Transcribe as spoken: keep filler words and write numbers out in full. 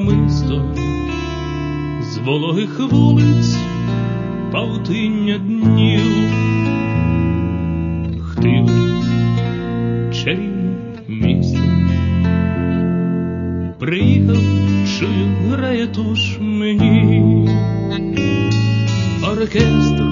намисто з вологих вулиць павутиння днів. Хтиве чарівне місто, приїхав, чую, грає туш мені оркестр